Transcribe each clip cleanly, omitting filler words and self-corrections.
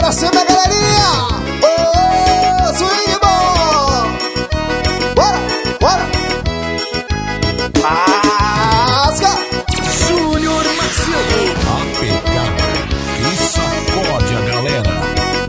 pra cima, galerinha! Ô, swing bom! Bora, bora! Rasga! Júnior Macio, a pegada que sacode a galera.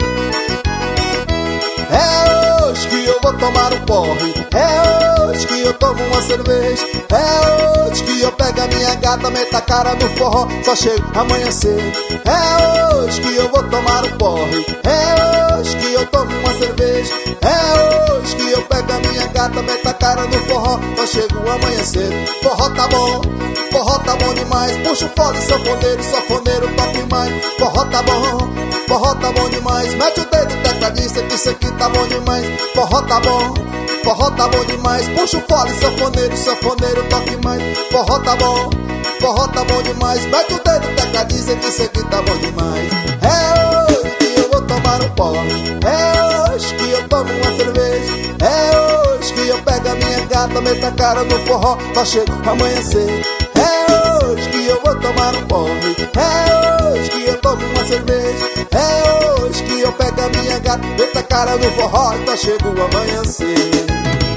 É hoje que eu vou tomar um porre. É hoje que eu tomo uma cerveja. É hoje que eu pego a minha gata, meto a cara no forró, só chego amanhã cedo. É hoje que eu vou tomar um porre. É hoje que eu tomo uma cerveja. É hoje que eu pego a minha gata, meto a cara no forró, só chego amanhã cedo. Forró tá bom demais. Puxa o fole, sanfoneiro, toque mais. Forró tá bom demais. Mete o dedo, tecladista, que isso aqui tá bom demais. Forró tá bom demais. Puxa o fole, sanfoneiro, toque mais. Forró tá bom demais. Mete o dedo, tecladista, que isso aqui tá bom demais. É hoje que eu vou tomar um porre. É hoje que eu tomo uma cerveja. É hoje que eu pego a minha gata, meto a cara no forró, só chego amanhã cedo. É hoje que eu vou tomar um porre. É hoje que eu tomo uma cerveja. É hoje que eu pego a minha gata, meto a cara no forró, só chego amanhã cedo.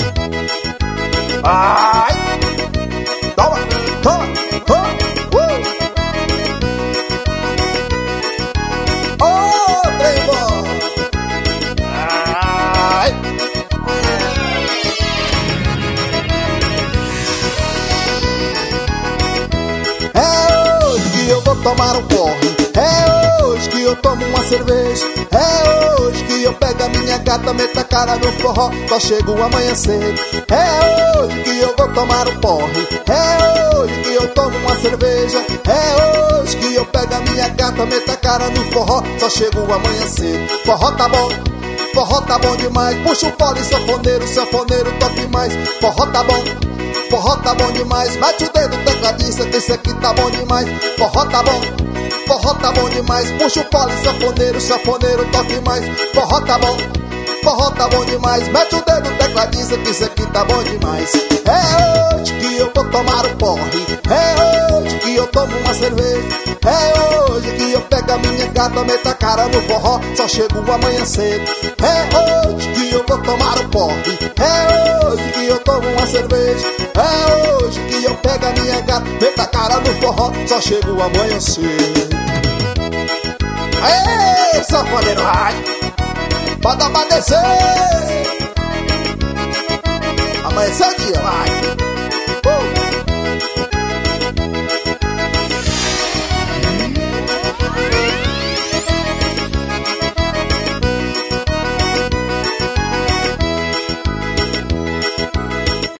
Ai! Toma, toma, toma! Ô, trem bom! Ai! É hoje que eu vou tomar um porre. É hoje que eu tomo uma cerveja. É hoje que eu pego a minha gata, meto a cara no forró, só chego amanhã cedo. É hoje que eu vou tomar um porre. É hoje que eu tomo uma cerveja. É hoje que eu pego a minha gata, meto a cara no forró, só chego amanhã cedo. Forró tá bom demais. Puxa o fole, sanfoneiro, toque mais. Forró tá bom demais. Mete o dedo, tecladista, que isso aqui tá bom demais. Forró tá bom demais. Puxa o fole, sanfoneiro, toque mais. Forró tá bom demais. Mete o dedo, tecladista, que isso aqui tá bom demais. É hoje que eu vou tomar um porre. É hoje que eu tomo uma cerveja. É hoje que eu pego a minha gata, meto a cara no forró, só chego amanhã cedo. É hoje que eu vou tomar um porre. É hoje que eu tomo uma cerveja. É hoje que eu pego a minha gata, meto a cara no forró, só chego amanhã cedo. Aê, sanfoneiro, ai! Bota pra descer! Amanhecer o dia, vai!